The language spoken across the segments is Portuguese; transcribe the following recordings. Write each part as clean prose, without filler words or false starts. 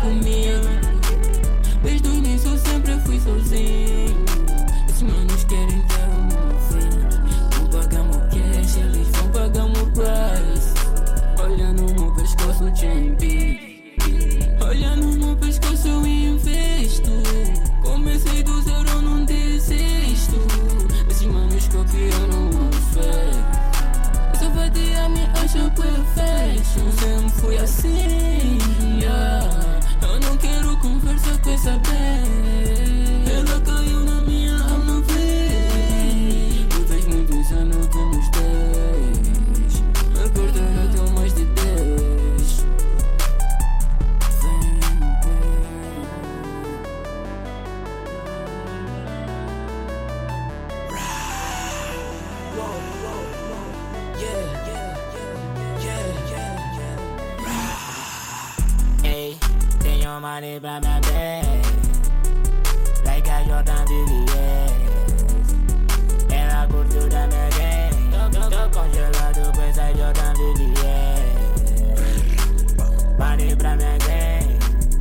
comigo. Desde o início eu sempre fui sozinho. Esses manos querem ter o meu fim. Vão pagar meu cash, eles vão pagar meu price. Olha no meu pescoço, champi. Olha no meu pescoço, eu investo. Comecei do zero, eu não desisto. Esses manos copiaram o fake. Essa vadia me acha perfeito. Sempre fui assim, yeah. Eu não quero conversa com essa bem. Ela caiu na minha alma, vez. Tu fez muito insano que nos tens. A carteira deu mais de 10. Hey, tenho money pra minha bem, like a Jordan VVS. Ela curtiu da minha game, tô congelado com essa Jordan VVS. Money pra minha game,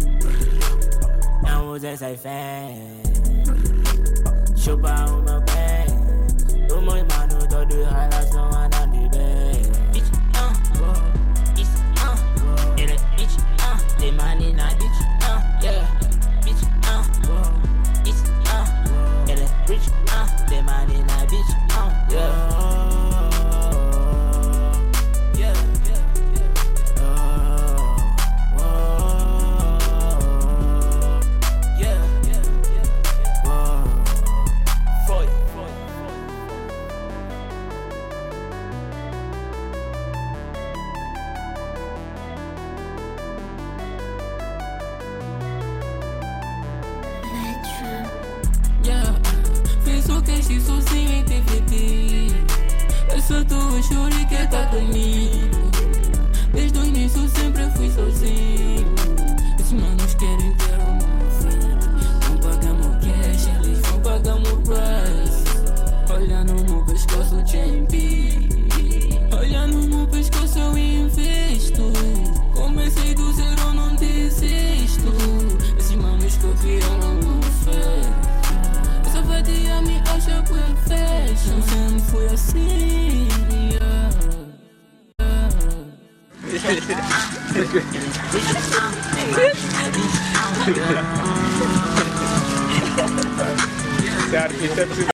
não usa essa fé. Chupa o meu bem, os meus manos todos relação andando de bem. Bitch, ele é bitch, tem money na bitch, yeah. Bitch, it's, ele é rich, tem money na bitch, yeah. Yeah, fiz o cash sozinho em TVT. Essa tua chore que tá comigo. Desde o início eu sempre fui sozinho. Esses manos querem ter o meu fim. Vão pagar meu cash, eles vão pagar meu price. Olha no meu pescoço, champi. Olha no meu pescoço, eu investo. Comecei do zero, eu não desisto. Esses manos copiaram o fake. Essa vadia me acha perfeito. Eu sempre fui assim, yeah. Ser artista é